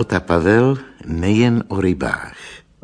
Ota Pavel nejen o rybách.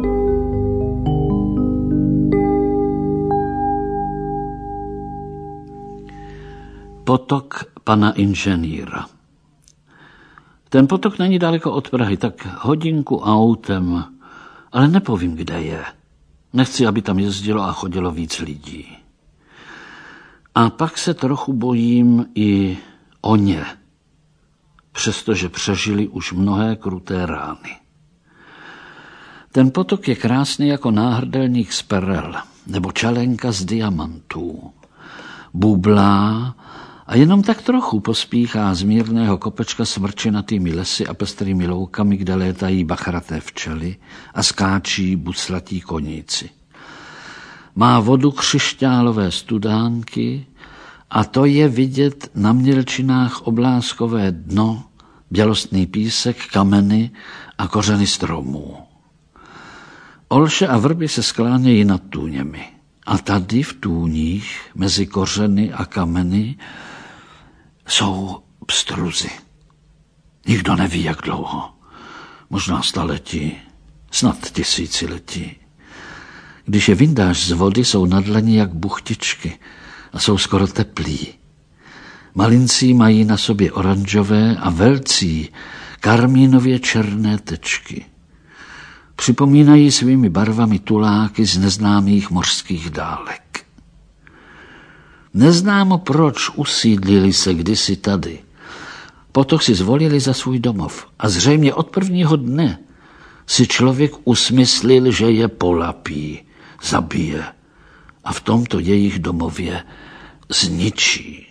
Potok pana inženýra. Ten potok není daleko od Prahy, tak hodinku autem, ale nepovím, kde je. Nechci, aby tam jezdilo a chodilo víc lidí. A pak se trochu bojím i o ně, přestože přežili už mnohé kruté rány. Ten potok je krásný jako náhrdelník z perel nebo čelenka z diamantů. Bublá a jenom tak trochu pospíchá z mírného kopečka smrčinatými lesy a pestrými loukami, kde létají bachraté včely a skáčí buclatí koníci. Má vodu křišťálové studánky a to je vidět na mělčinách obláskové dno, bělostný písek, kameny a kořeny stromů. Olše a vrby se sklánějí nad tůněmi. A tady v tůních, mezi kořeny a kameny, jsou pstruzy. Nikdo neví, jak dlouho. Možná staletí, snad tisíciletí. Když je vyndáš z vody, jsou na dlani jak buchtičky a jsou skoro teplí. Malincí mají na sobě oranžové a velcí karmínově černé tečky. Připomínají svými barvami tuláky z neznámých mořských dálek. Neznámo, proč usídlili se kdysi tady. Potok si zvolili za svůj domov a zřejmě od prvního dne si člověk usmyslil, že je polapí, zabije a v tomto jejich domově zničí.